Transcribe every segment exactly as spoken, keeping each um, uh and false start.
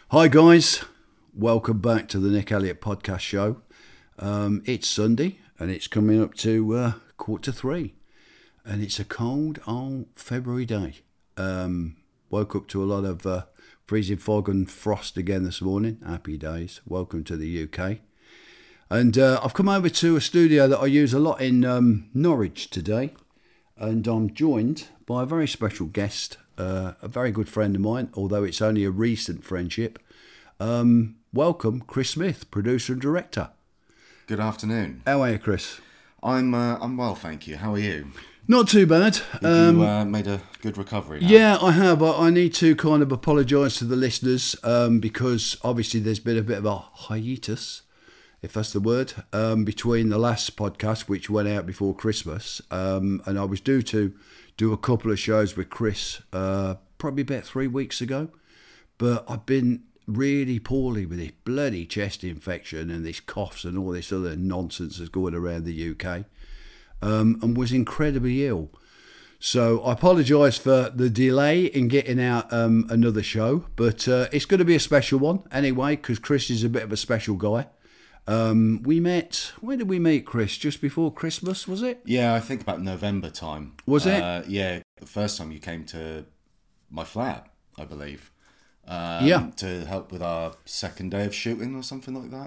Hi guys, welcome back to the Nick Elliott Podcast Show. Um, it's Sunday and it's coming up to uh, quarter to three, and it's a cold old February day. Um, woke up to a lot of uh, freezing fog and frost again this morning. Happy days. Welcome to the U K. And uh, I've come over to a studio that I use a lot in um, Norwich today, and I'm joined by a very special guest, uh, a very good friend of mine, although it's only a recent friendship. Um, welcome, Chris Smith, producer and director. Good afternoon. How are you, Chris? I'm uh, I'm well, thank you. How are you? Not too bad. Have Um, you uh, made a good recovery now? yeah, I have. I, I need to kind of apologise to the listeners um, because obviously there's been a bit of a hiatus, if that's the word, um, between the last podcast, which went out before Christmas, um, and I was due to do a couple of shows with Chris uh, probably about three weeks ago, but I've been really poorly with this bloody chest infection and this coughs and all this other nonsense that's going around the U K, um, and was incredibly ill. So I apologise for the delay in getting out um, another show, but uh, it's going to be a special one anyway, because Chris is a bit of a special guy. Um, we met, when did we meet, Chris? Just before Christmas, was it? Yeah, I think about November time. Was it? Uh, yeah, the first time you came to my flat, I believe. Um, Yeah. To help with our second day of shooting or something like that,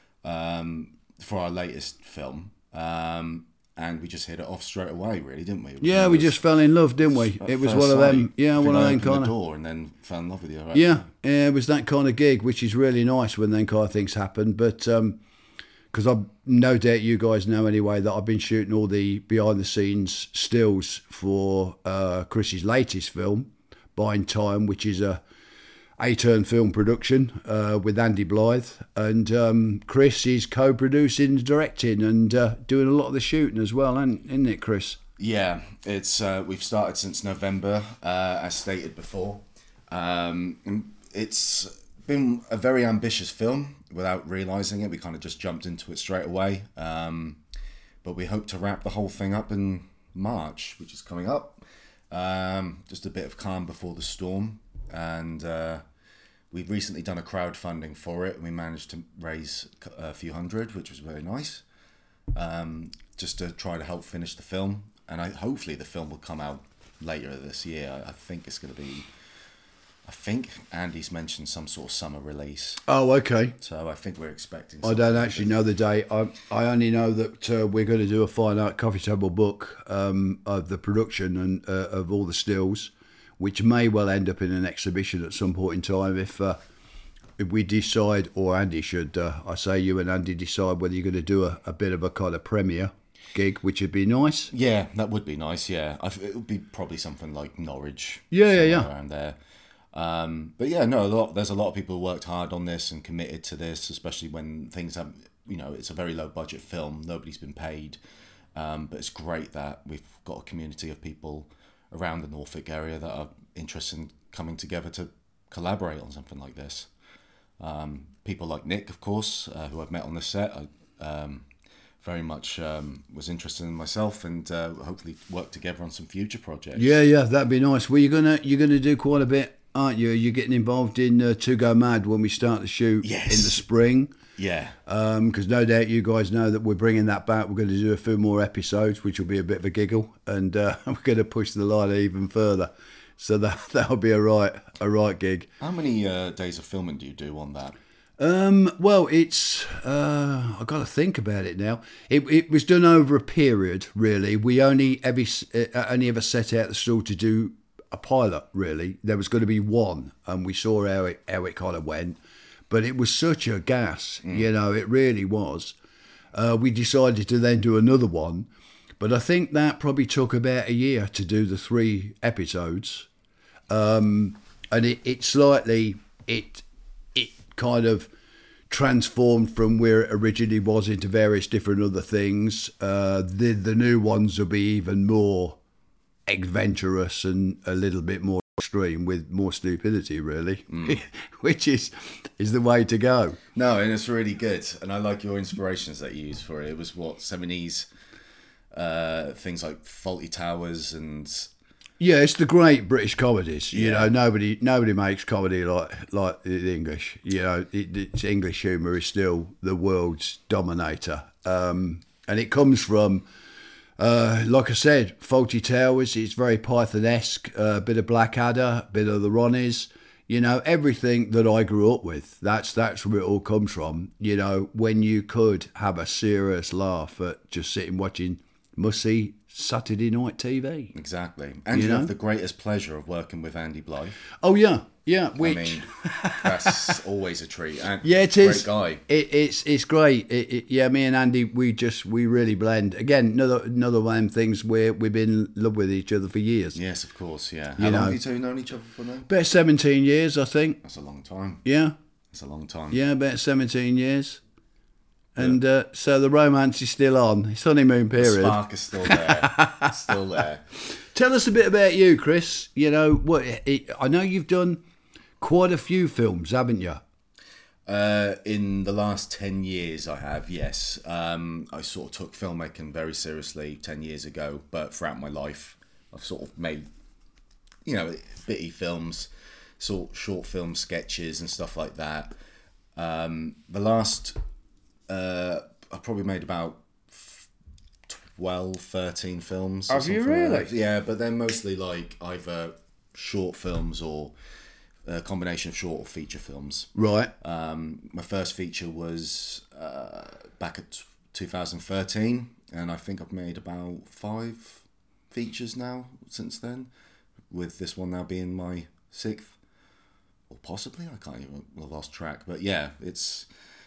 um, for our latest film. Um, and we just hit it off straight away, really, didn't we? Yeah, we just fell in love, didn't we? At It was first one of them, sight. yeah, I think one of I them opened kind the of... door and then fell in love with you. Right? Yeah, yeah, it was that kind of gig, which is really nice when them kind of things happen. But because I no doubt you guys know anyway that I've been shooting all the behind the scenes stills for uh, Chris's latest film, Buying Time, which is a A-turn film production uh, with Andy Blythe, and um, Chris is co-producing, directing, and uh, doing a lot of the shooting as well, isn't it, Chris? Yeah, it's uh, we've started since November, uh, as stated before. Um, and it's been a very ambitious film without realising it. We kind of just jumped into it straight away. Um, but we hope to wrap the whole thing up in March, which is coming up. Um, just a bit of calm before the storm. And uh, we've recently done a crowdfunding for it, and we managed to raise a few hundred, which was very nice, um, just to try to help finish the film. And I, hopefully the film will come out later this year. I, I think it's going to be, I think Andy's mentioned some sort of summer release. Oh, okay. So I think we're expecting I don't actually know the date. I I only know that uh, we're going to do a fine art coffee table book um, of the production and uh, of all the stills, which may well end up in an exhibition at some point in time if uh, if we decide, or Andy should, uh, I say you and Andy decide whether you're going to do a, a bit of a kind of premiere gig, which would be nice. Yeah, that would be nice, yeah. I, it would be probably something like Norwich. Yeah, yeah, yeah. Around there. Um, but yeah, no, a lot, there's a lot of people who worked hard on this and committed to this, especially when things have, you know, it's a very low budget film. Nobody's been paid. Um, but it's great that we've got a community of people around the Norfolk area that are interested in coming together to collaborate on something like this. Um, people like Nick, of course, uh, who I've met on this set, I um, very much um, was interested in myself, and uh, hopefully work together on some future projects. Yeah, yeah, that'd be nice. Well, you're gonna you're gonna do quite a bit, aren't you? You're getting involved in uh, To Go Mad when we start the shoot Yes. in the spring. Yeah. Because um, no doubt you guys know that we're bringing that back. We're going to do a few more episodes, which will be a bit of a giggle, and uh, we're going to push the line even further. So that that'll be a right a right gig. How many uh, days of filming do you do on that? Um, well, it's uh, I've got to think about it now. It it was done over a period, really. We only ever uh, only ever set out the stall to do a pilot. Really, there was going to be one, and we saw how it how it kind of went. But it was such a gas, mm. you know, it really was. Uh, we decided to then do another one, but I think that probably took about a year to do the three episodes. Um, and it, it slightly, it it kind of transformed from where it originally was into various different other things. Uh, the, the new ones will be even more adventurous and a little bit more extreme with more stupidity, really, mm. which is is the way to go. No, and it's really good, and I like your inspirations that you use for it. It was what seventies uh, things like Faulty Towers and Yeah, it's the great British comedies. You Yeah. know, nobody nobody makes comedy like like the English. You know, it, it's English humour is still the world's dominator, um, and it comes from, uh, like I said, Faulty Towers. It's very Python-esque. A uh, bit of Blackadder, a bit of the Ronnies. You know, everything that I grew up with. That's that's where it all comes from. You know, when you could have a serious laugh at just sitting watching mussy Saturday night T V. Exactly. And you, You know? have the greatest pleasure of working with Andy Blythe. Oh yeah, yeah. Which I mean, that's always a treat. And yeah, it great is. guy. It, it's it's great. It, it, yeah, me and Andy, we just we really blend. Again, another another one of them things where we've been in love with each other for years. Yes, of course, yeah. You How long know. have you two known each other for now? About seventeen years, I think. That's a long time. Yeah, That's a long time. yeah, about seventeen years. And uh, so the romance is still on. It's honeymoon The period. spark is still there. It's still there. Tell us a bit about you, Chris. You know what? It, I know you've done quite a few films, haven't you? Uh, in the last ten years, I have, yes. Um, I sort of took filmmaking very seriously ten years ago, but throughout my life, I've sort of made, you know, bitty films, sort short film sketches and stuff like that. Um, the last, uh, I've probably made about twelve, thirteen films. or Have you something like really? that. Yeah, but they're mostly like either short films or a combination of short or feature films. Right. Um, my first feature was uh, back at two thousand thirteen, and I think I've made about five features now since then, with this one now being my sixth, or possibly, I can't even, I've lost track, but yeah, it's,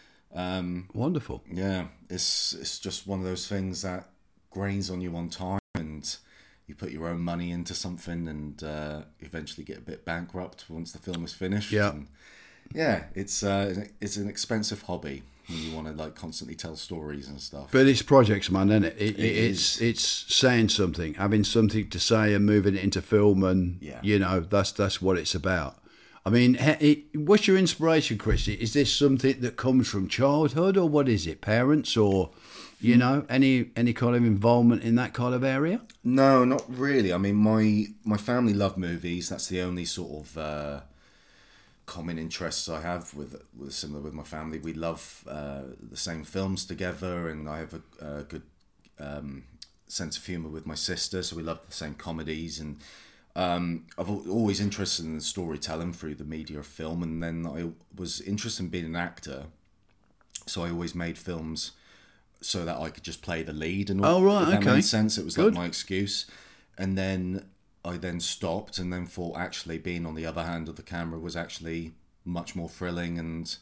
um, Wonderful. yeah, it's it's just one of those things that grains on you on time, and you put your own money into something, and uh, eventually get a bit bankrupt once the film is finished. Yeah. And yeah, it's uh, it's an expensive hobby when you want to like constantly tell stories and stuff. But it's projects, man, isn't it? it, It it's is. it's saying something, having something to say, and moving it into film, and Yeah. you know that's that's what it's about. I mean, ha- it, what's your inspiration, Chris? Is this something that comes from childhood, or what is it? Parents, or you know, any any kind of involvement in that kind of area? No, not really. I mean, my my family love movies. That's the only sort of uh, common interests I have with with similar with my family. We love uh, the same films together, and I have a, a good um, sense of humor with my sister, so we love the same comedies. And um, I've al- always interested in storytelling through the media of film, and then I was interested in being an actor, so I always made films so that I could just play the lead and all. Oh, right, if that okay. made sense. It was Good. like my excuse. And then I then stopped and then thought actually being on the other hand of the camera was actually much more thrilling and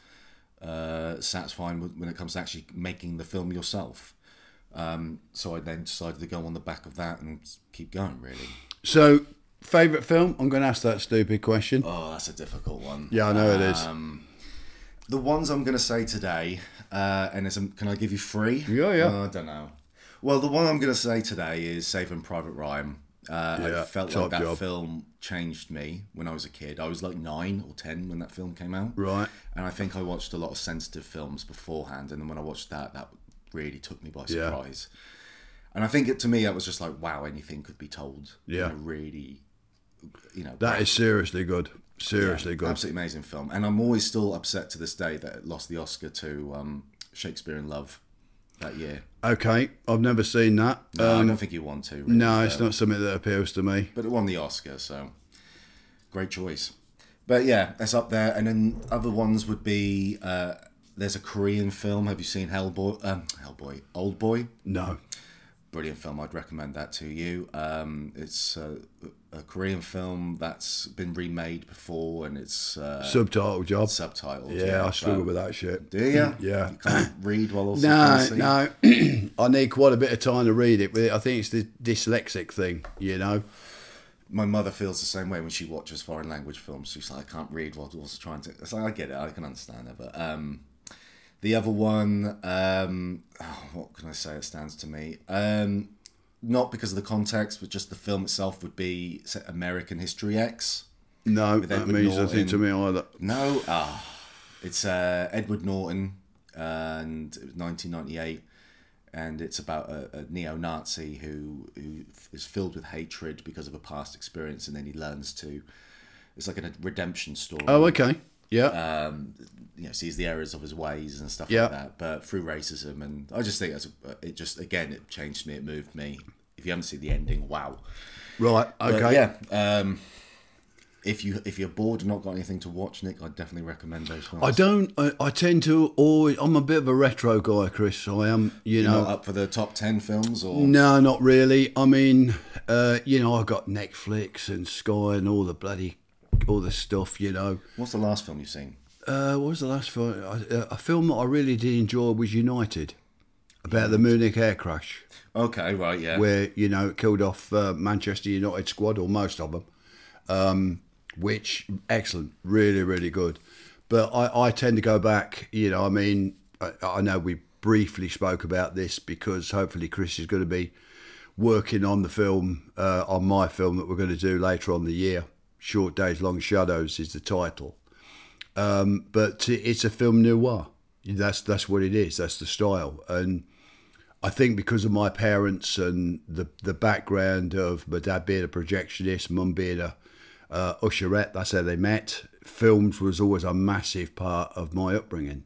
uh, satisfying when- when it comes to actually making the film yourself. Um, so I then decided to go on the back of that and keep going, really. So, favourite film? I'm going to ask that stupid question. Oh, that's a difficult one. Yeah, I know it is. Um, The ones I'm going to say today, uh, and as a, can I give you three? Yeah, yeah. Uh, I don't know. Well, the one I'm going to say today is Saving Private Ryan. Uh, Yeah, I felt top like that job. film changed me when I was a kid. I was like nine or ten when that film came out. Right. And I think I watched a lot of sensitive films beforehand, and then when I watched that, that really took me by Yeah. surprise. And I think it, to me, that was just like, wow, anything could be told. Yeah. In a really, you know. That is seriously good. Seriously Yeah, good. absolutely amazing film, and I'm always still upset to this day that it lost the Oscar to um, Shakespeare in Love that year. Okay, I've never seen that. No, I Um, don't think you want to. Really, no, it's but- not something that appeals to me. But it won the Oscar, so great choice. But yeah, that's up there, and then other ones would be uh, there's a Korean film. Have you seen Hellboy? Um, Hellboy, Old Boy. No. Brilliant film. I'd recommend that to you. Um, it's uh, a Korean film that's been remade before, and it's uh, Subtitle job. subtitled. Yeah, I struggle but- with that shit. Do you? Yeah. You can't read while also No, fancy? no. I need quite a bit of time to read it. But I think it's the dyslexic thing, you know. My mother feels the same way when she watches foreign language films. She's like, I can't read while also trying to. It's like, I get it. I can understand it. But um, the other one, um, oh, what can I say? It stands to me. Um, not because of the context, but just the film itself would be say, American History X. No, With that Edward means nothing to me either. No, ah, it's uh, Edward Norton, and it was nineteen ninety-eight, and it's about a, a neo-Nazi who who is filled with hatred because of a past experience, and then he learns to. It's like a redemption story. Oh, okay. Yeah. Um, you know, sees the errors of his ways and stuff Yeah. like that, but through racism, and I just think that's it. Just again, it changed me. It moved me. If you haven't seen the ending, wow. Right. Okay. But yeah. Um, if you if you're bored and not got anything to watch, Nick, I'd definitely recommend those films. I don't. I, I tend to always. I'm a bit of a retro guy, Chris. I am. You You're know. not up for the top ten films, or No, not really. I mean, uh, you know, I got Netflix and Sky and all the bloody, all the stuff. You know. what's the last film you've seen? Uh, what was the last film? Uh, a film that I really did enjoy was United, about the Munich air crash, Okay, right, yeah. where you know it killed off uh, Manchester United squad or most of them. Um, which excellent, really, really good. But I, I tend to go back. You know, I mean, I, I know we briefly spoke about this because hopefully Chris is going to be working on the film, uh, on my film that we're going to do later on the year. Short Days, Long Shadows is the title. Um, but it's a film noir. That's that's what it is. That's the style. And I think because of my parents and the the background of my dad being a projectionist, mum being a uh, usherette, that's how they met. Films was always a massive part of my upbringing.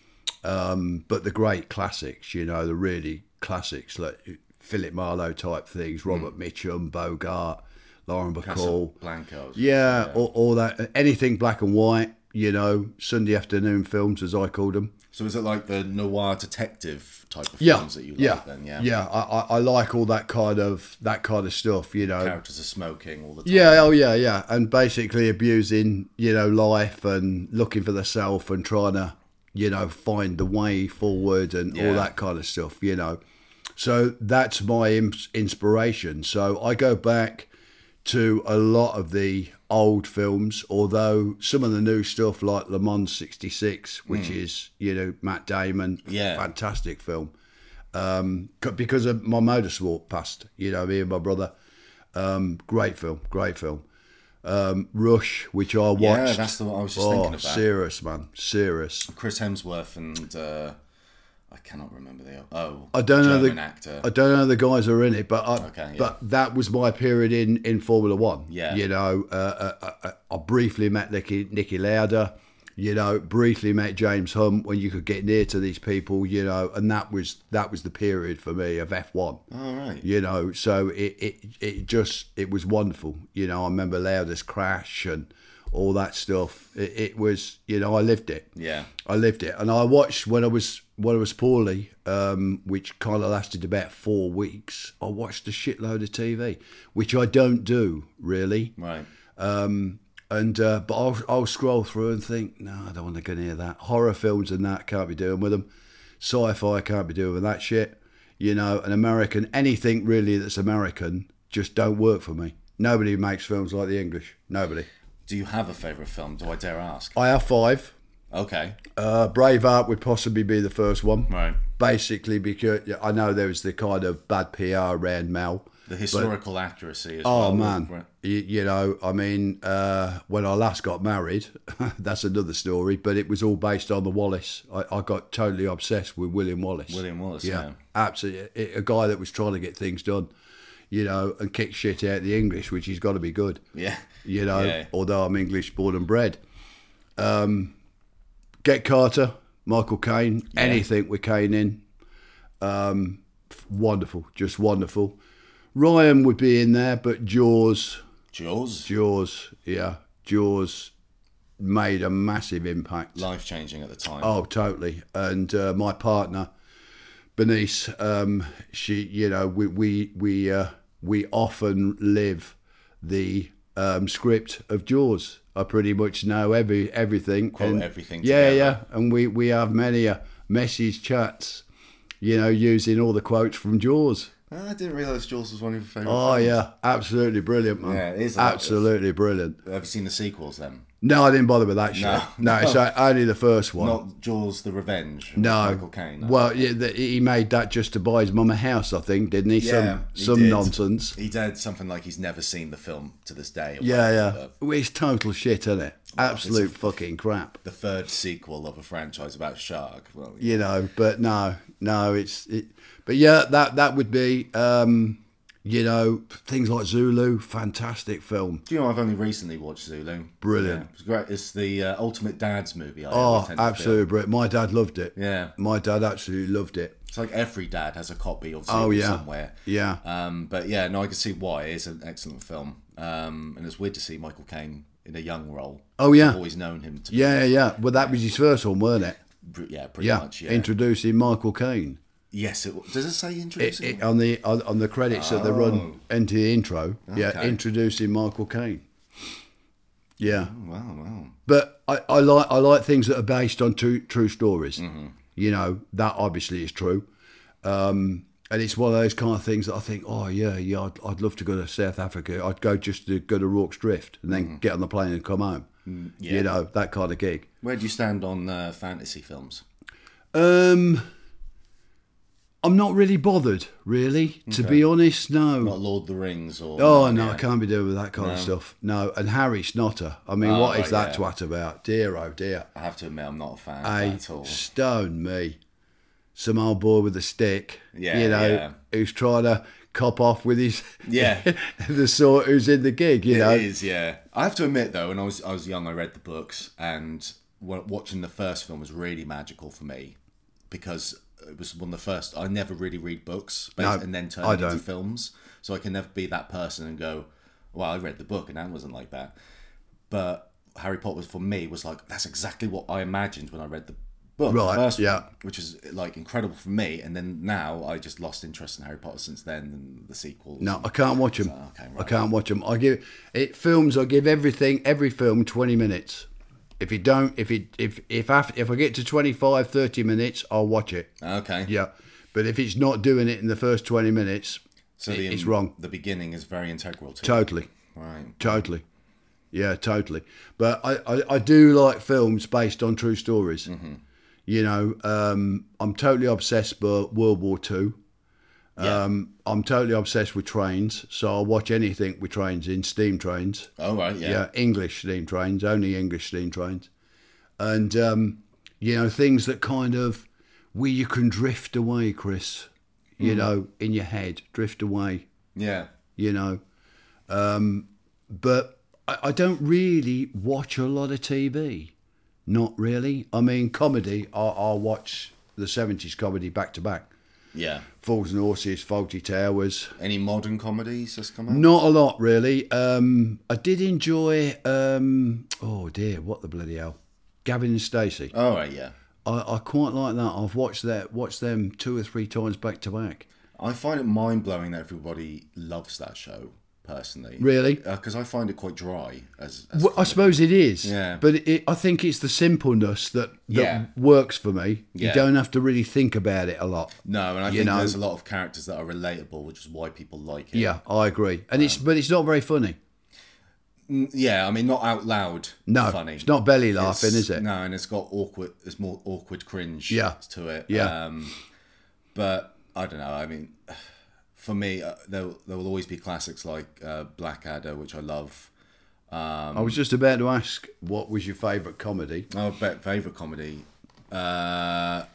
Um, but the great classics, you know, the really classics like Philip Marlowe type things, Robert mm. Mitchum, Bogart, Lauren Bacall, Blancos. Yeah, yeah. All, all that, anything black and white, you know, Sunday afternoon films as I called them. So is it like the noir detective type of Yeah, films that you like yeah, then? Yeah, yeah. I, I, I like all that kind of that kind of stuff, you know. Characters are smoking all the time. Yeah, oh yeah, yeah, and basically abusing, you know, life and looking for the self and trying to, you know, find the way forward and Yeah. all that kind of stuff, you know. So that's my im- inspiration. So I go back to a lot of the old films, although some of the new stuff like Le Mans sixty-six, which mm. is, you know, Matt Damon, yeah. fantastic film. Um, because of my motorsport past, you know, me and my brother. Um, great film, great film. Um, Rush, which I watched. Yeah, that's the one I was just oh, thinking about. Serious, man, serious. Chris Hemsworth and uh, I cannot remember the oh I don't know German the actor. I don't know the guys who are in it, but I, Okay, yeah. but that was my period in, in Formula One. Yeah. You know, uh, uh, uh, I briefly met Nicky Nicky Lauda. You know, briefly met James Hunt when you could get near to these people. You know, and that was that was the period for me of F one. All right. You know, so it, it it just it was wonderful. You know, I remember Lauda's crash and all that stuff. It, it was, you know, I lived it. Yeah. I lived it, and I watched when I was when I was poorly, um, which kind of lasted about four weeks. I watched a shitload of T V, which I don't do really. Right. Um, and uh, but I'll I'll scroll through and think, no, I don't want to go near that. Horror films and that, can't be doing with them. Sci-fi, can't be doing with that shit. You know, an American, anything really that's American, just don't work for me. Nobody makes films like the English. Nobody. Do you have a favourite film? Do I dare ask? I have five. Okay. Uh, Braveheart would possibly be the first one. Right. Basically, because I know there was the kind of bad P R around Mel. The historical accuracy as Oh, well. man. Right. You, you know, I mean, uh, when I last got married, that's another story, but it was all based on the Wallace. I, I got totally obsessed with William Wallace. William Wallace, Yeah, yeah. absolutely. A guy that was trying to get things done, you know, and kick shit out of the English, which he's got to be good. Yeah. You know, Yeah. although I'm English born and bred. Um, Get Carter, Michael Caine, Yeah. anything with Caine in. Um, wonderful, just wonderful. Ryan would be in there, but Jaws, Jaws. Jaws, yeah, Jaws made a massive impact. Life changing at the time. Oh, totally. And uh, my partner, Bernice, um, she, you know, we we we uh, we often live the um, script of Jaws. I pretty much know every everything. Quote and, everything Yeah, together. yeah. And we we have many uh, message chats, you know, using all the quotes from Jaws. I didn't realise Jaws was one of your favourite Oh films. yeah, absolutely brilliant, man. Yeah, it is. Absolutely brilliant. Have you seen the sequels then? No, I didn't bother with that shit. No. No, it's uh, only the first one. Not Jaws the Revenge with No. Michael Caine. no. Well, yeah, the, he made that just to buy his mum a house, I think, didn't he? Yeah, some he some did. nonsense. He did something like he's never seen the film to this day. or Yeah, whatever, yeah. Well, it's total shit, isn't it? absolute fucking crap. The third sequel of a franchise about a shark. Well, You know, but no, no, it's it. But yeah, that that would be, um, you know, things like Zulu, fantastic film. do you know I've only recently watched Zulu? Brilliant. Yeah, it's great. It's the uh, ultimate dad's movie. I Oh, always tend to feel. absolutely brilliant. My dad loved it. Yeah. My dad absolutely loved it. It's like every dad has a copy of Zulu Oh, yeah. somewhere. Yeah. Um, but yeah, no, I can see why. It is an excellent film. Um, and it's weird to see Michael Caine in a young role. Oh, yeah. I've always known him to be. Yeah, yeah. Well, that was his first one, weren't it? br- Yeah, pretty Yeah. much. Yeah. Introducing Michael Caine. yes, it, does it say It, introducing? it, on the on, on the credits that they run into the intro, yeah, Okay. introducing Michael Caine. Yeah, Wow, wow. but I, I like I like things that are based on true true stories. Mm-hmm. You know, that obviously is true, um, and it's one of those kind of things that I think, oh yeah, yeah, I'd, I'd love to go to South Africa. I'd go just to go to Rorke's Drift and then get on the plane and come home. Mm-hmm. yeah. You know, that kind of gig. Where do you stand on uh, fantasy films? Um, I'm not really bothered, really, to be honest. No. Not Lord of the Rings or... Oh no, yeah. I can't be doing with that kind of stuff. No, and Harry Snotter. I mean, Oh, what is right, that yeah. twat about? Dear oh dear. I have to admit, I'm not a fan I of that at all. stone me. Some old boy with a stick. Yeah, you know, yeah. who's trying to cop off with his Yeah. the sort who's in the gig. You know, It is, yeah. I have to admit, though, when I was I was young, I read the books, and wa- watching the first film was really magical for me because it was one of the first. I never really read books, based, No, and then turn I it into don't. films, so I can never be that person and go, "Well, I read the book, and that wasn't like that." But Harry Potter was, for me, was like that's exactly what I imagined when I read the book, Right, the first yeah. one, which is like incredible for me. And then now I just lost interest in Harry Potter since then, and the sequels. no, I can't watch them. okay, I right. can't watch them. I give it films. I give everything, every film, twenty minutes. If you don't, if it, if if after, if I get to twenty-five, thirty minutes, I'll watch it. Okay. Yeah, but if it's not doing it in the first twenty minutes, So it- the, it's wrong. The beginning is very integral to it. Totally, Right. totally. Yeah, totally. But I, I, I do like films based on true stories. Mm-hmm. You know, um, I'm totally obsessed with World War Two. Yeah. Um, I'm totally obsessed with trains, so I'll watch anything with trains in, steam trains. Oh, right, yeah. Yeah, English steam trains, only English steam trains. And, um, you know, things that kind of, where you can drift away, Chris, you know, in your head, drift away, Yeah. you know. Um, but I, I don't really watch a lot of T V. Not really. I mean, comedy, I'll, I'll watch the seventies comedy back to back. Yeah. Fools and Horses, Faulty Towers. Any modern comedies that's come out? Not a lot, really. Um, I did enjoy, um, oh dear, what the bloody hell. Gavin and Stacey. Oh, right, yeah. I, I quite like that. I've watched that, watched them two or three times back to back. I find it mind-blowing that everybody loves that show, personally. Really? Because I find it quite dry. As, as Well, I suppose it is. Yeah. But it, I think it's the simpleness that, that Yeah. works for me. You Yeah. don't have to really think about it a lot. No, and I You think know. there's a lot of characters that are relatable, which is why people like it. Yeah, I agree. And it's but it's not very funny. Mm, Yeah, I mean, not out loud No, funny. it's not belly laughing, It's- is it? No, and it's got awkward. It's more awkward cringe. Yeah. To it. Yeah. Um, but I don't know. I mean, for me, uh, there there will always be classics like uh, Blackadder, which I love. I was just about to ask, what was your favourite comedy? Oh, bet favorite comedy. Uh,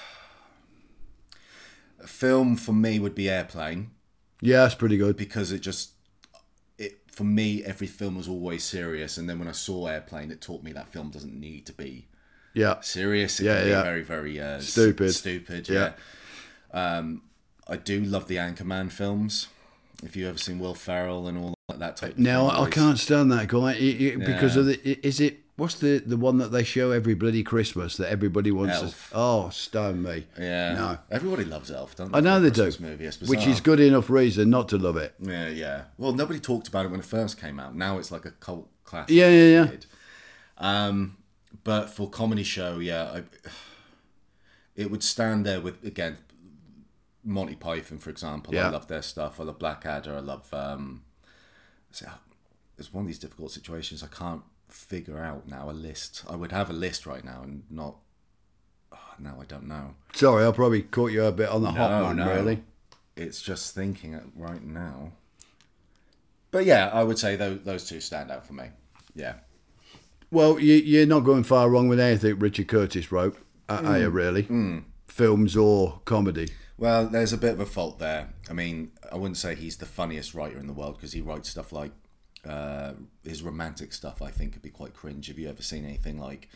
film for me would be Airplane Yeah, that's pretty good. because it just. It, for me, every film was always serious, and then when I saw Airplane, it taught me that film doesn't need to be Yeah, serious. It Yeah, can be yeah. very, very uh, s- Stupid. Stupid, Yeah. yeah. Um, I do love the Anchorman films. If you've ever seen Will Ferrell and all like that type. Of now thing, I, I always- can't stand that guy it, it- because Yeah. of the. i- Is it what's the the one that they show every bloody Christmas that everybody wants? Elf. To, oh, stone me. Yeah. No. Everybody loves Elf, don't they? I know for they a do, Christmas Movie. It's which is bizarre. good enough reason not to love it. Yeah, yeah. Well, nobody talked about it when it first came out. Now it's like a cult classic. Yeah, yeah, yeah. Um, but for comedy show, yeah, I, it would stand there with again Monty Python, for example. Yeah. I love their stuff. I love Blackadder. I love. Um, so it's one of these difficult situations. I can't figure out now a list. I would have a list right now, and not. Oh, now I don't know. Sorry, I probably caught you a bit on the hot No, one, no. really. It's just thinking it right now. But yeah, I would say those those two stand out for me. Yeah. Well, you, you're not going far wrong with anything Richard Curtis wrote, uh, are you really? Mm. Films or comedy. Well, there's a bit of a fault there. I mean, I wouldn't say he's the funniest writer in the world because he writes stuff like uh, his romantic stuff. I think could be quite cringe. Have you ever seen anything like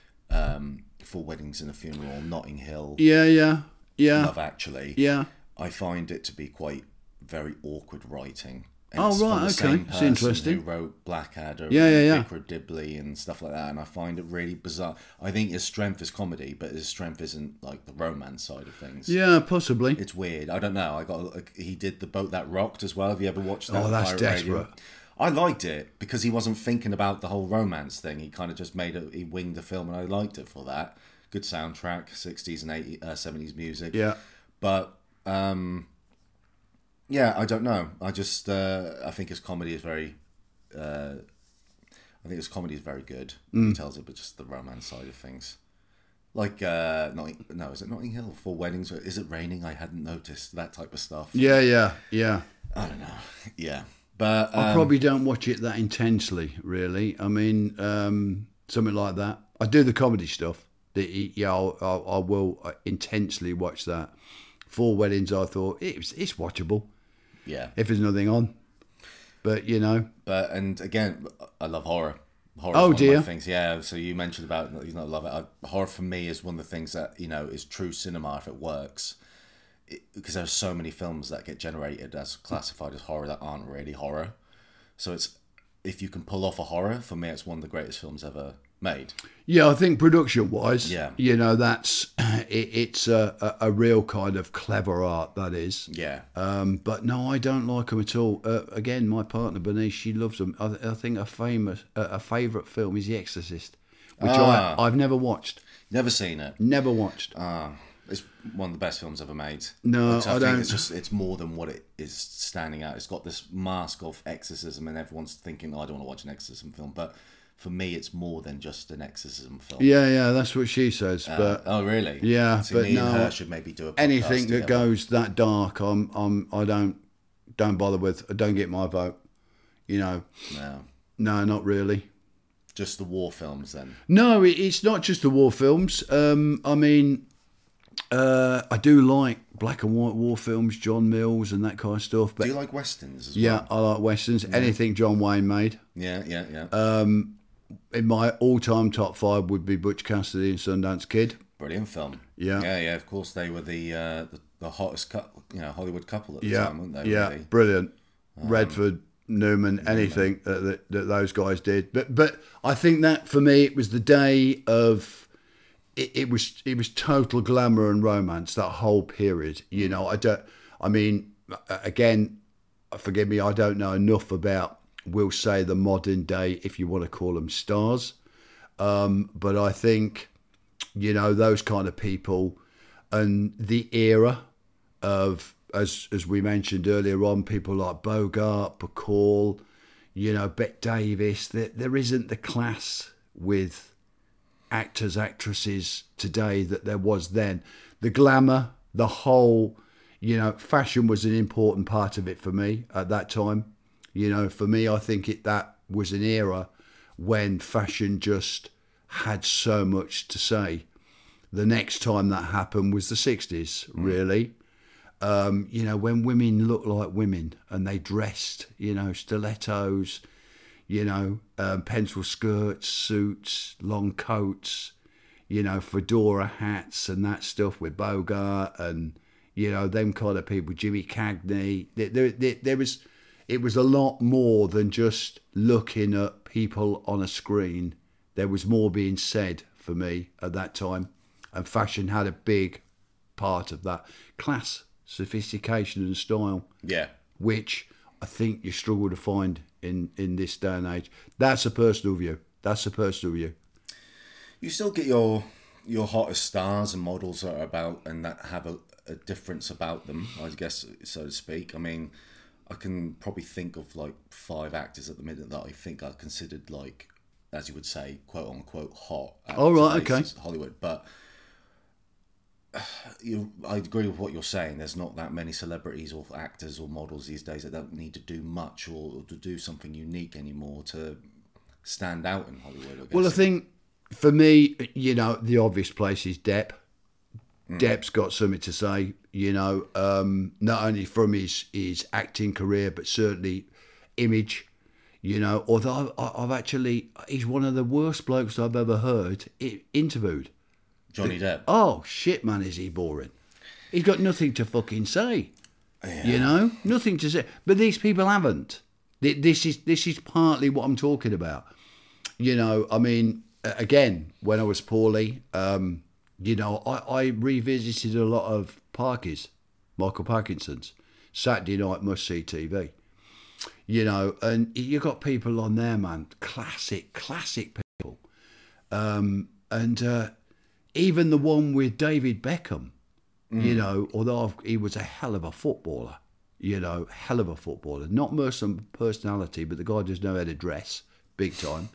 um, Four Weddings and a Funeral, Notting Hill, Yeah, yeah, yeah, Love Actually? yeah. I find it to be quite very awkward writing. And Oh, it's from right, the okay. same It's person interesting. Who wrote Blackadder, Yeah, and yeah, yeah. Vicar of Dibley, and stuff like that, and I find it really bizarre. I think his strength is comedy, but his strength isn't like the romance side of things. Yeah, possibly. It's weird. I don't know. I got like, he did The Boat That Rocked as well. Have you ever watched that? Oh, on that's Pirate Radio? desperate. I liked it because he wasn't thinking about the whole romance thing. He kind of just made it. He winged the film, and I liked it for that. Good soundtrack, sixties and eighties, uh, seventies music. Yeah. But um, yeah, I don't know. I just uh, I think his comedy is very. Uh, I think his comedy is very good. Mm. He tells it, but just the romance side of things. Like, uh, Notting, no, is it Notting Hill? Four Weddings? Is it raining? I hadn't noticed. That type of stuff. Yeah, yeah, yeah. I don't know. Yeah. But um, I probably don't watch it that intensely, really. I mean, um, something like that. I do the comedy stuff. The, yeah, I'll, I'll, I will intensely watch that. Four Weddings, I thought, it's, it's watchable yeah. if there's nothing on. But, you know. But, and again, I love horror. Horror Oh, is one dear. of my things. Yeah, so you mentioned about you not love it. I, horror for me is one of the things that, you know, is true cinema if it works. It, because there's so many films that get generated as classified as horror that aren't really horror. So it's, if you can pull off a horror, for me, it's one of the greatest films ever made. Yeah, I think production-wise, Yeah. you know, that's it, it's a, a, a real kind of clever art, that is. Yeah. Um, but no, I don't like them at all. Uh, again, my partner Bernice, she loves them. I, I think a famous, uh, a favourite film is The Exorcist, which Ah. I, I've never watched. Never seen it. Never watched. Ah, it's one of the best films ever made. No, Because I, I think don't- it's just it's more than what it is standing out. It's got this mask of exorcism, and everyone's thinking, "Oh, I don't want to watch an exorcism film." But for me, it's more than just an exorcism film. Yeah, yeah, that's what she says. Uh, but oh, really? yeah, so but me and no, her should maybe do a podcast anything that together. goes that dark, I'm, I'm, I don't, don't bother with. I don't get my vote. You know, No, no, not really. just the war films then. No, it- it's not just the war films. Um, I mean, uh, I do like black and white war films, John Mills and that kind of stuff. But Do you like westerns as yeah, well? I like westerns. Anything John Wayne made. Yeah, yeah, yeah. Uh, In my all-time top five would be Butch Cassidy and Sundance Kid. Brilliant film. Yeah. yeah, yeah. Of course, they were the uh, the, the hottest couple, you know, Hollywood couple at the Yeah, time, weren't they? yeah, Really? brilliant. Redford, Newman, anything that, that, that those guys did. But but I think that for me it was the day of it, it was it was total glamour and romance that whole period. You know, I don't. I mean, again, forgive me, I don't know enough about. We'll say the modern day, if you want to call them stars. Um, but I think, you know, those kind of people and the era of, as as we mentioned earlier on, people like Bogart, Bacall, you know, Bette Davis, there, there isn't the class with actors, actresses today that there was then. The glamour, the whole, you know, fashion was an important part of it for me at that time. You know, for me, I think it that was an era when fashion just had so much to say. The next time that happened was the sixties, really. Um, you know, when women looked like women and they dressed, you know, stilettos, you know, um, pencil skirts, suits, long coats, you know, fedora hats and that stuff with Bogart and, you know, them kind of people, Jimmy Cagney. There, there, there, there was... It was a lot more than just looking at people on a screen. There was more being said for me at that time. And fashion had a big part of that. Class, sophistication and style, Yeah. which I think you struggle to find in, in this day and age. That's a personal view. That's a personal view. You still get your your hottest stars and models that are about and that have a, a difference about them, I guess, so to speak. I mean, I can probably think of like five actors at the minute that I think are considered like, as you would say, quote unquote hot. at Oh, right, today's okay. Hollywood, but you, I agree with what you're saying. There's not that many celebrities or actors or models these days that don't need to do much or to do something unique anymore to stand out in Hollywood, I guess. Well, I think for me, you know, the obvious place is Depp. Mm. Depp's got something to say, you know, um, not only from his, his acting career, but certainly image, you know, although I've, I've actually, he's one of the worst blokes I've ever heard interviewed. Johnny Depp. Oh, shit, man, is he boring. He's got nothing to fucking say, yeah. you know, nothing to say. But these people haven't. This is this is partly what I'm talking about. You know, I mean, again, when I was poorly, um, you know, I, I revisited a lot of Parkies, Michael Parkinson's, Saturday night must-see T V. You know, and you got people on there, man, classic, classic people. Um, and uh, even the one with David Beckham, mm. you know, although I've, he was a hell of a footballer, you know, hell of a footballer. Not much some personality, but the guy does know how to dress, big time.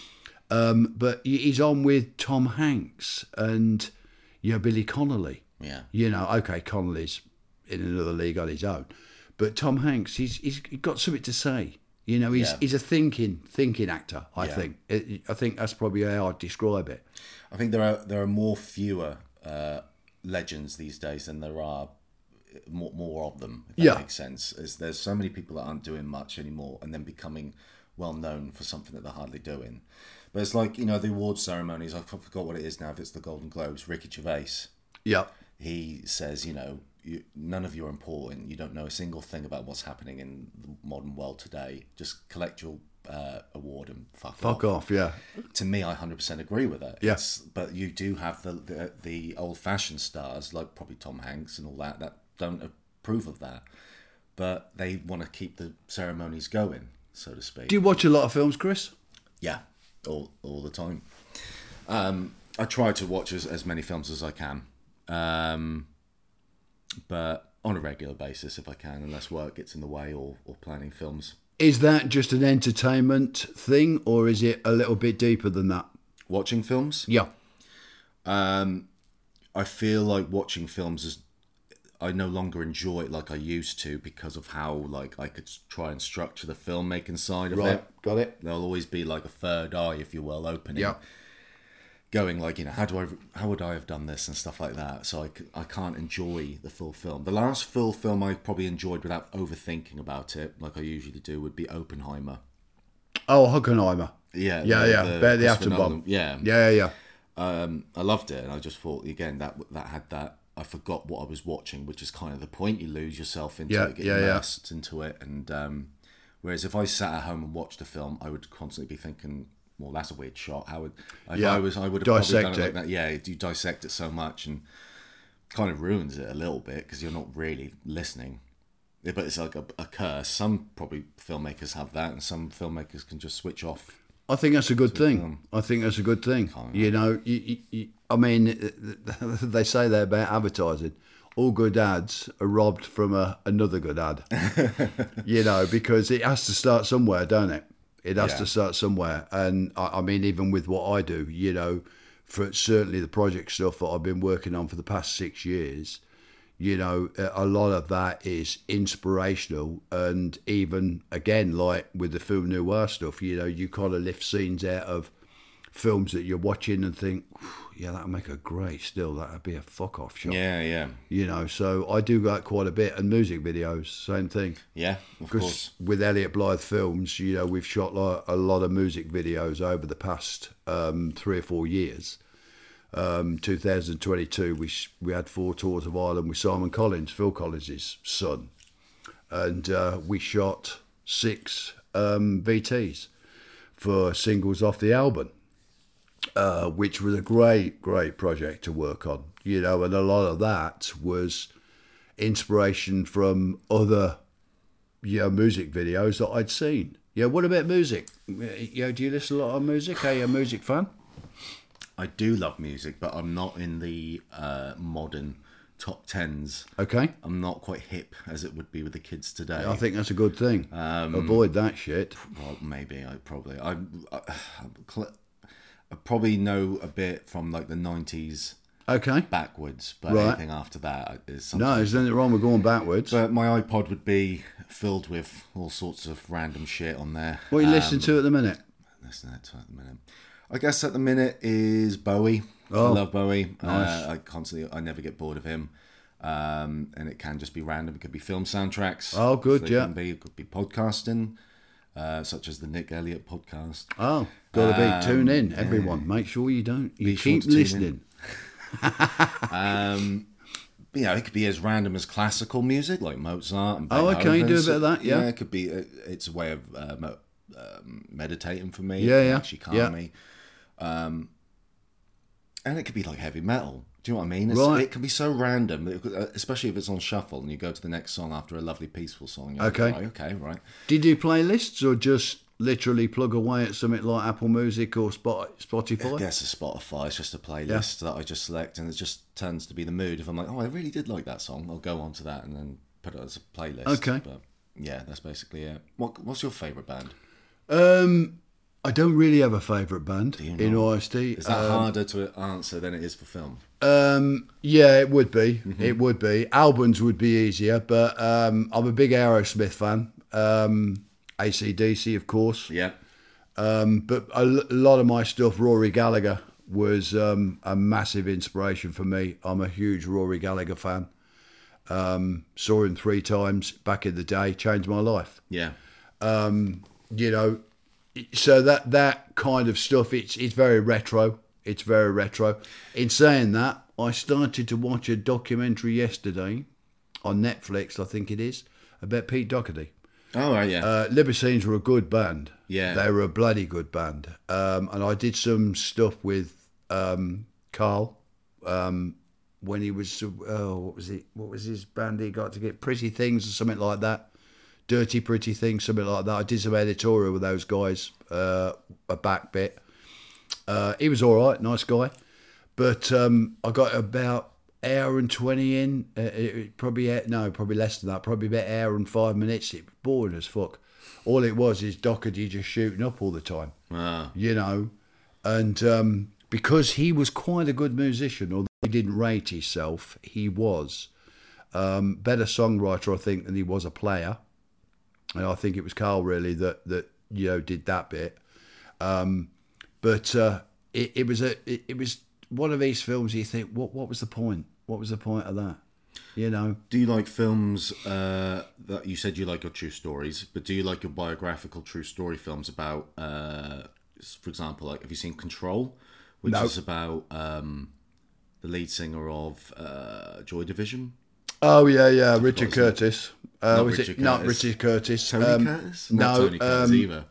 Um, but he's on with Tom Hanks and, you know, Billy Connolly. Yeah. You know, okay, Connolly's in another league on his own. But Tom Hanks, he's he's got something to say. You know, he's yeah. he's a thinking thinking actor. I yeah. think. It, I think that's probably how I'd describe it. I think there are there are more fewer uh, legends these days than there are more, more of them. If that yeah. makes sense. Is there's so many people that aren't doing much anymore, and then becoming well known for something that they're hardly doing. But it's like, you know, the awards ceremonies. I forgot what it is now. If it's the Golden Globes, Ricky Gervais. Yeah. He says, you know, you, none of you are important. You don't know a single thing about what's happening in the modern world today. Just collect your uh, award and fuck, fuck off. off. Yeah. To me, I one hundred percent agree with it. Yes. Yeah. But you do have the, the the old-fashioned stars, like probably Tom Hanks and all that, that don't approve of that. But they want to keep the ceremonies going, so to speak. Do you watch a lot of films, Chris? Yeah, all all the time. Um, I try to watch as, as many films as I can. Um, but on a regular basis if I can, unless work gets in the way or, or planning films. Is that just an entertainment thing, or is it a little bit deeper than that? Watching films? Yeah. Um, I feel like watching films is, I no longer enjoy it like I used to because of how like I could try and structure the filmmaking side of right. it. Got it. There'll always be like a third eye, if you will, opening. Yeah. Going like, you know, how do I, how would I have done this and stuff like that. So I, I can't enjoy the full film. The last full film I probably enjoyed without overthinking about it, like I usually do, would be Oppenheimer. Oh, Oppenheimer. Yeah. Yeah, the, yeah. The Bear the atom bomb. Yeah. Yeah, yeah, yeah. Um, I loved it, and I just thought again that that had that. I forgot what I was watching, which is kind of the point. You lose yourself into yeah, it, get yeah, immersed yeah. into it, and um, whereas if I sat at home and watched a film, I would constantly be thinking, well, that's a weird shot. How would if yeah. I was? I would have dissect probably done it, it. like that. Yeah, you dissect it so much and kind of ruins it a little bit because you're not really listening. Yeah, but it's like a, a curse. Some probably filmmakers have that, and some filmmakers can just switch off. I think that's a good thing. Film. I think that's a good thing. You know, you, you, you, I mean, they say that about advertising. All good ads are robbed from a, another good ad. You know, because it has to start somewhere, don't it? It has yeah. to start somewhere. And I, I mean, even with what I do, you know, for certainly the project stuff that I've been working on for the past six years, you know, a lot of that is inspirational. And even, again, like with the film noir stuff, you know, you kind of lift scenes out of films that you're watching and think, yeah, that'll make a great still. That'd be a fuck off shot. Yeah, yeah. You know, so I do that quite a bit. And music videos, same thing. Yeah, of course. With Elliot Blythe Films, you know, we've shot like a lot of music videos over the past um, three or four years. Um, two thousand twenty-two, we we had four tours of Ireland with Simon Collins, Phil Collins' son, and uh, we shot six um, V Ts for singles off the album, uh, which was a great, great project to work on. You know, and a lot of that was inspiration from other, you know, music videos that I'd seen. Yeah, what about music? You know, do you listen a lot of music? Are you a music fan? I do love music, but I'm not in the uh, modern top tens. Okay. I'm not quite hip as it would be with the kids today. I think that's a good thing. Um, Avoid that shit. Well, maybe. I probably. I, I, I probably know a bit from like the nineties. Okay. Backwards, but right. anything after that is something. No, there's nothing wrong with going backwards. But my iPod would be filled with all sorts of random shit on there. What are you um, listening to at the minute? listening to at the minute. I guess at the minute is Bowie. Oh, I love Bowie. nice. Uh, I constantly, I never get bored of him. Um, and it can just be random. It could be film soundtracks. Oh, good, So it yeah. can be, it could be podcasting, uh, such as the Nick Elliott podcast. Oh, gotta be. Um, Tune in, yeah. everyone. Make sure you don't. You Be sure keep to tune in. listening. Um, you know, it could be as random as classical music, like Mozart and Oh, okay, you do a Beethoven. bit of that, yeah. It could be. It's a way of uh, mo- um, meditating for me. Yeah, It can yeah, actually calm yeah. me. Um, and it could be like heavy metal. Do you know what I mean? It's, Right. It can be so random, it could- uh, especially if it's on shuffle and you go to the next song after a lovely peaceful song. You're Okay. Like, right, okay, right. Did you playlists or just literally plug away at something like Apple Music or Spot- I Spotify? guess a Spotify is just a playlist that I just select, and it just tends to be the mood. If I'm like, oh, I really did like that song, I'll go on to that and then put it as a playlist. Okay. But yeah, that's basically it. What What's your favourite band? Um, I don't really have a favourite band, you in not? all honesty. Is that Um, harder to answer than it is for film? Um, yeah, it would be. Mm-hmm. It would be. Albums would be easier, but um, I'm a big Aerosmith fan. Um, A C D C, of course. Yeah. Um, but a, l- a lot of my stuff, Rory Gallagher was um, a massive inspiration for me. I'm a huge Rory Gallagher fan. Um, saw him three times back in the day, changed my life. Yeah. You know, so that that kind of stuff, it's it's very retro. It's very retro. In saying that, I started to watch a documentary yesterday on Netflix, I think it is, about Pete Doherty. Oh, right, yeah. Uh, Libertines were a good band. Yeah. They were a bloody good band. Um, and I did some stuff with um, Carl um, when he was, oh, what was it? What was his band he got to get? Pretty Things or something like that. Dirty Pretty Things, something like that. I did some editorial with those guys, uh, a back bit. Uh, he was all right, nice guy. But um, I got about hour and twenty in. Uh, it, it probably no, probably less than that. Probably about hour and five minutes. It was boring as fuck. All it was is Doherty just shooting up all the time, Ah. you know. And um, because he was quite a good musician, although he didn't rate himself, he was um, better songwriter, I think, than he was a player. And I think it was Carl really that that you know did that bit. Um, but uh, it, it was a it, it was one of these films. You think, what what was the point? What was the point of that? You know. Do you like films uh, that you said you like your true stories, but do you like your biographical true story films about, uh, for example, like have you seen Control, which No. is about um, the lead singer of uh, Joy Division? Oh yeah, yeah, Richard Curtis. Uh, Not was Richard it not Curtis. Richard Curtis? Tony Um, Curtis? No, Not Tony Curtis um, either.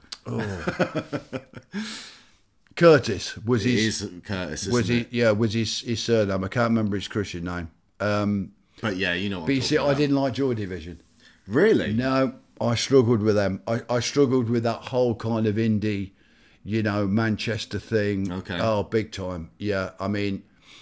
Curtis was It his. is Curtis, isn't Was he? it? Yeah, was his his surname? I can't remember his Christian name. Um, But yeah, you know what but I'm you see, talking I about. didn't like Joy Division. Really? No, I struggled with them. I, I struggled with that whole kind of indie, you know, Manchester thing. Okay. Oh, big time. Yeah, I mean,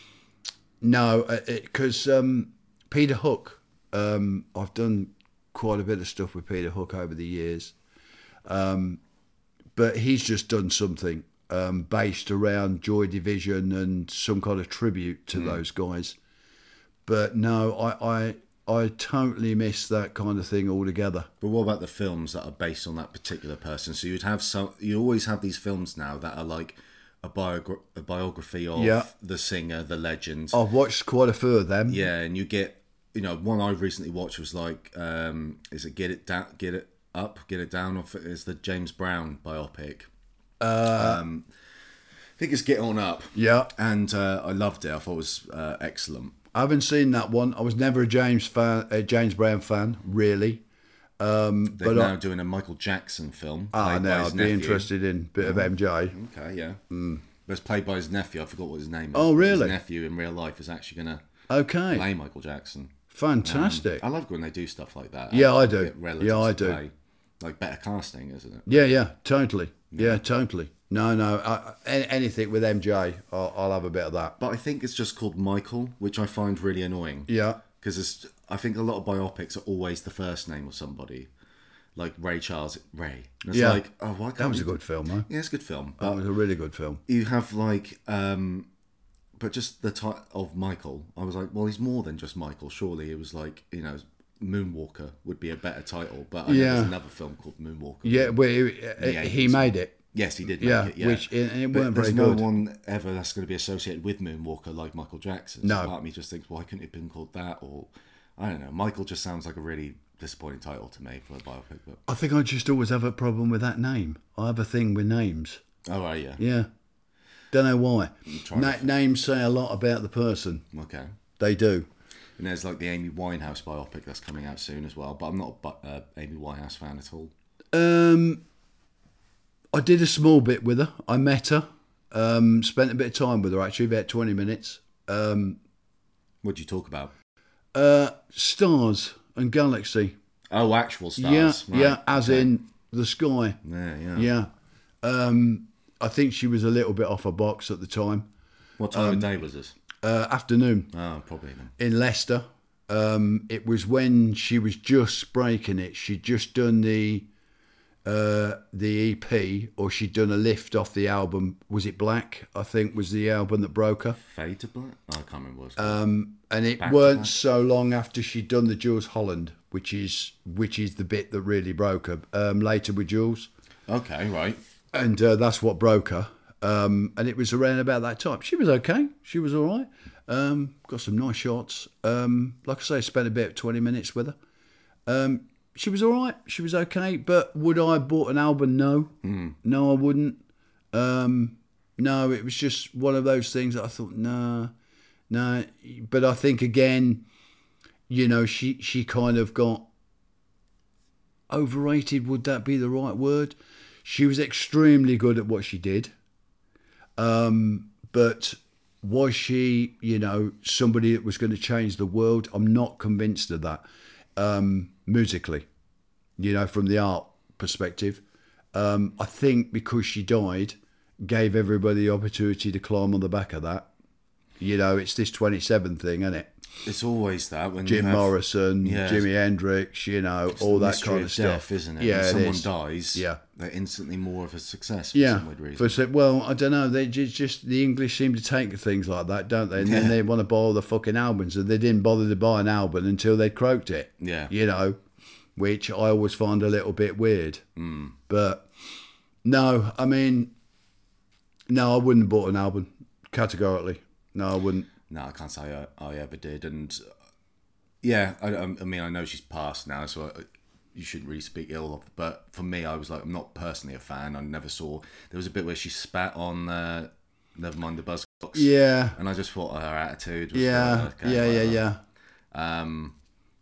no, because um, Peter Hook. Um, I've done quite a bit of stuff with Peter Hook over the years, um, but he's just done something um, based around Joy Division and some kind of tribute to those guys. But no, I, I I totally miss that kind of thing altogether. But what about the films that are based on that particular person? So you'd have some. You always have these films now that are like a, biogra- a biography of Yeah. the singer, the legend. I've watched quite a few of them. Yeah, and you get, you know, one I recently watched was like, um, is it Get It Down, Get It Up, Get It Down? Or is the James Brown biopic? Uh, um, I think it's Get On Up. Yeah. And uh, I loved it. I thought it was uh, excellent. I haven't seen that one. I was never a James fan, a James Brown fan, really. Um, They're but now I, doing a Michael Jackson film. ah, played by now his I'd be nephew. interested in a bit of M J. Okay, yeah. Mm. But it's played by his nephew. I forgot what his name is. Oh, but really? His nephew in real life is actually going to Okay, play Michael Jackson. fantastic. I love when they do stuff like that. Yeah, I Get do. relatives Yeah, I to do. play. Like better casting, isn't it? Yeah, yeah, totally. Yeah, totally. No, no, I, a- anything with M J, I'll, I'll have a bit of that. But I think it's just called Michael, which I find really annoying. Yeah. Because I think a lot of biopics are always the first name of somebody. Like Ray Charles, Ray. And it's Yeah. like, oh, why can't That was you a good film, though. Yeah, it's a good film. That But was a really good film. you have like, um, but just the title of Michael, I was like, well, he's more than just Michael. Surely it was like, you know, Moonwalker would be a better title. But I know Yeah. there's another film called Moonwalker. Yeah, well, he, the he eighties. made it. Yes, he did Yeah, make it, yeah. which and it But weren't very there's no good. one ever that's going to be associated with Moonwalker like Michael Jackson. No. So part of me just thinks, why couldn't it have been called that? Or, I don't know. Michael just sounds like a really disappointing title to me for a biopic. But I think I just always have a problem with that name. I have a thing with names. oh, right, yeah. Yeah. Don't know why. trying Na- to- names say a lot about the person. Okay. They do. And there's like the Amy Winehouse biopic that's coming out soon as well. But I'm not a bu- uh, Amy Winehouse fan at all. Um, I did a small bit with her. I met her. Um, spent a bit of time with her actually, about twenty minutes. Um, What do you talk about? uh, stars and galaxy. Oh, actual stars. Yeah, Right. yeah, as Okay. in the sky. Yeah, yeah. Yeah. Um, I think she was a little bit off her box at the time. What time of day was this? Uh, afternoon Oh, probably then. in Leicester. Um, it was when she was just breaking it. She'd just done the uh, the E P, or she'd done a lift off the album. Was it Black? I think was the album that broke her. Fade to Black? Oh, I can't remember what it's called. Um, and it Back to weren't Black. so long after she'd done the Jules Holland, which is which is the bit that really broke her. Um, later with Jules. Okay, right. And uh, that's what broke her. Um, and it was around about that time. She was okay. She was all right. Um, got some nice shots. Um, like I say, spent a bit twenty minutes with her. Um, she was all right. She was okay. But would I have bought an album? No. Mm. No, I wouldn't. Um, no, it was just one of those things that I thought, nah, no. But I think, again, you know, she, she kind of got overrated. Would that be the right word? She was extremely good at what she did. Um, but was she, you know, somebody that was going to change the world? I'm not convinced of that. Um, musically, you know, from the art perspective. Um, I think because she died, gave everybody the opportunity to climb on the back of that. You know, it's this twenty-seven thing, isn't it? It's always that when Jim you have, Morrison, Yeah. Jimi Hendrix, you know, it's all the that mystery kind of of stuff. death, isn't it? Yeah, when it someone is. dies, Yeah. they're instantly more of a success for Yeah, some weird reason. for so- well, I don't know. They just, just the English seem to take things like that, don't they? And then Yeah. they want to buy all the fucking albums, and they didn't bother to buy an album until they croaked it. Yeah. you know, which I always find a little bit weird. Mm. But no, I mean, no, I wouldn't have bought an album categorically. No, I wouldn't. No, I can't say I, I ever did. And uh, yeah, I, I mean, I know she's passed now, so I, you shouldn't really speak ill of. But for me, I was like, I'm not personally a fan. I never saw. There was a bit where she spat on uh, Nevermind the Buzzcocks. Yeah, And I just thought her attitude was yeah, like, okay, yeah, yeah, whatever. yeah. Um,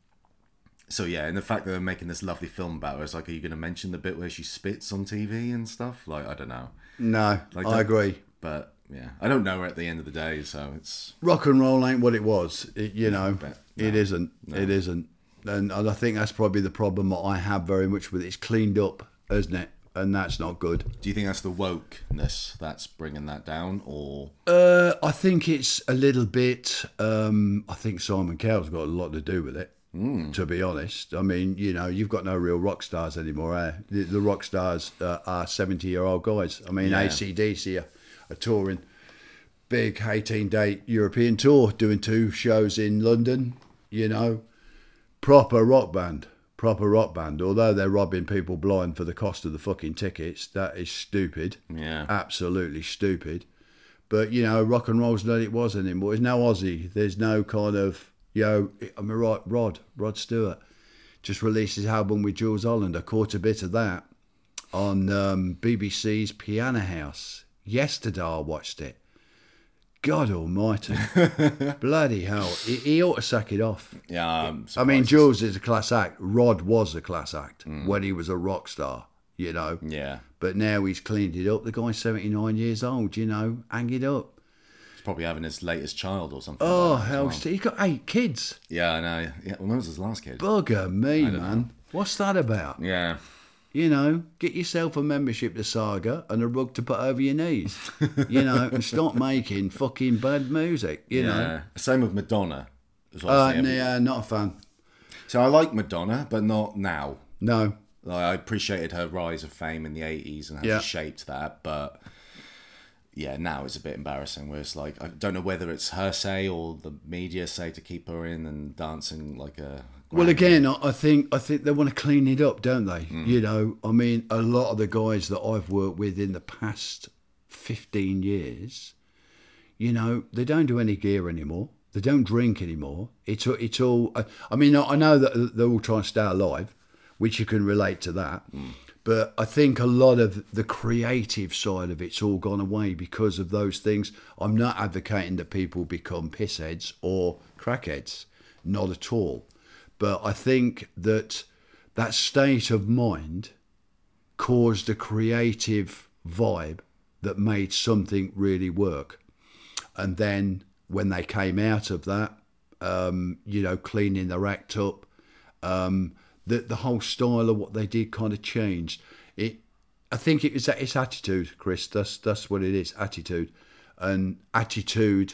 so yeah, and the fact that they're making this lovely film about her, it's like, are you going to mention the bit where she spits on T V and stuff? Like, I don't know. No, Like I that- agree. But yeah, I don't know her at the end of the day, so it's Rock and roll ain't what it was. It, you know, but it no, isn't. It isn't. And, and I think that's probably the problem that I have very much with it. It's cleaned up, isn't it? And that's not good. Do you think that's the wokeness that's bringing that down, or Uh, I think it's a little bit. Um, I think Simon Cowell's got a lot to do with it. Mm. To be honest, I mean, you know, you've got no real rock stars anymore. Eh? The, the rock stars uh, are seventy-year-old guys. I mean, Yeah. A C D C are, are touring big eighteen-day European tour, doing two shows in London. You know, proper rock band. Proper rock band. Although they're robbing people blind for the cost of the fucking tickets, that is stupid. yeah, Absolutely stupid. But, you know, rock and roll's not it was anymore. There's no Aussie. There's no kind of, you know, I mean, right, Rod, Rod Stewart just released his album with Jules Holland. I caught a bit of that on um, B B C's Piano House. Yesterday I watched it. God almighty. Bloody hell. He, he ought to sack it off. yeah. I'm I mean, surprised. Jules is a class act. Rod was a class act when he was a rock star, you know. yeah, But now he's cleaned it up. The guy's seventy-nine years old, you know. Hang it up. he's probably having his latest child or something. Oh, like that as hell. well. He's got eight kids. Yeah, I know. Yeah, when was his last kid? Bugger me, don't man. What's that about? Yeah, You know, get yourself a membership to Saga and a rug to put over your knees. You know, and stop making fucking bad music, you know. yeah. Same with Madonna. As well. Uh, As the- yeah, not a fan. So I like Madonna, but not now. No. Like, I appreciated her rise of fame in the eighties and how Yeah. she shaped that, but yeah, now it's a bit embarrassing where it's like, I don't know whether it's her say or the media say to keep her in and dancing like a Well, again, I I think I think they want to clean it up, don't they? Mm. You know, I mean, a lot of the guys that I've worked with in the past fifteen years, you know, they don't do any gear anymore. They don't drink anymore. It's it's all. I mean, I know that they're all trying to stay alive, which you can relate to that. Mm. But I think a lot of the creative side of it's all gone away because of those things. I'm not advocating that people become pissheads or crackheads, not at all. But I think that that state of mind caused a creative vibe that made something really work. And then when they came out of that, um, you know, cleaning their act up, um, the the whole style of what they did kind of changed. It, I think it was it's attitude, Chris. That's that's what it is, attitude, and attitude,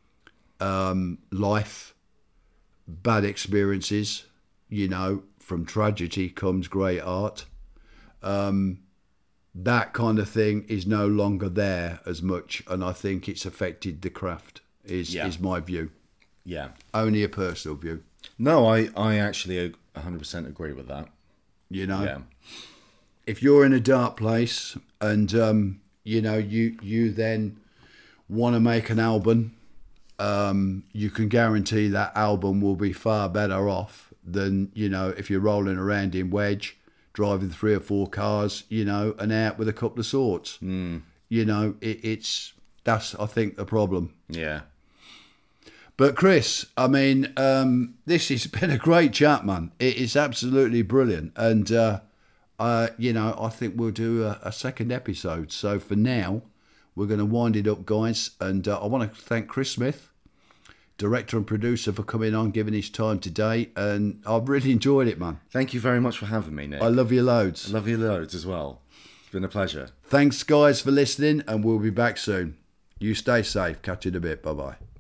um, life. Bad experiences, you know, from tragedy comes great art. Um, that kind of thing is no longer there as much, and I think it's affected the craft, is yeah. is my view. Yeah. Only a personal view. No, I, I actually one hundred percent agree with that. You know? Yeah. If you're in a dark place and, um, you know, you, you then want to make an album, Um, you can guarantee that album will be far better off than, you know, if you're rolling around in Wedge, driving three or four cars, you know, and out with a couple of sorts. Mm. You know, it, it's, that's, I think, the problem. Yeah. But Chris, I mean, um, this has been a great chat, man. It is absolutely brilliant. And, uh, uh, you know, I think we'll do a, a second episode. So for now, we're going to wind it up, guys. And uh, I want to thank Chris Smith, director and producer, for coming on, giving his time today. And I've really enjoyed it, man. Thank you very much for having me, Nick. I love you loads. I love you loads as well. It's been a pleasure. Thanks, guys, for listening. And we'll be back soon. You stay safe. Catch you in a bit. Bye-bye.